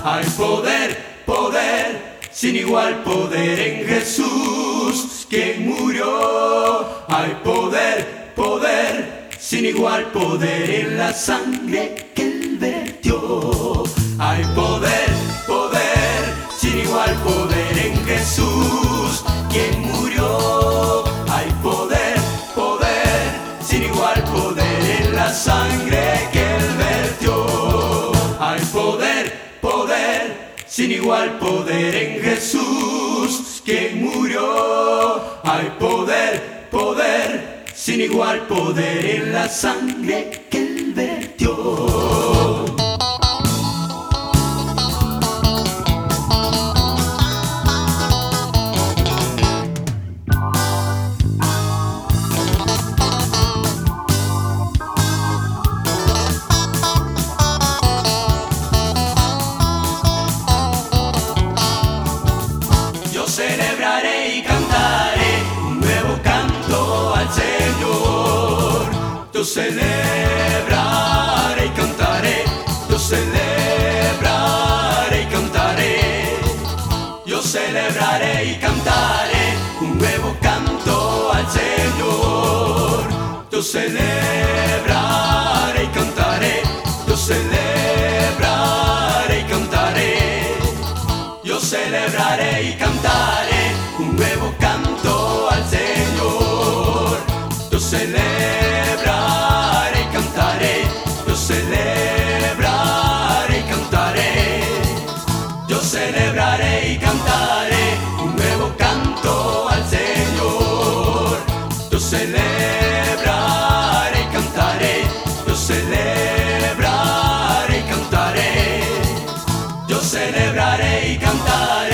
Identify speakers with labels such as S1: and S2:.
S1: Hay poder, poder, sin igual poder en Jesús, quien murió. Hay poder, poder, sin igual poder en la sangre que Él vertió. Hay poder, poder, sin igual poder en Jesús, quien murió. Hay poder, poder, sin igual poder en la sangre que Él vertió. Hay poder, poder, sin igual poder en Jesús, quien murió. Hay poder, poder, sin igual poder en la sangre que Él vertió. Celebraré y cantaré un nuevo canto al Señor. Yo celebraré y cantaré, yo celebraré y cantaré. Yo celebraré y cantaré un nuevo canto al Señor. Yo celebraré y cantaré, yo celebraré y cantaré. Yo celebraré y cantaré un nuevo canto al Señor. Yo celebraré y cantaré, yo celebraré y cantaré. Yo celebraré y cantaré un nuevo canto al Señor. Yo celebraré y cantaré, yo celebraré y cantaré. Yo celebraré y cantaré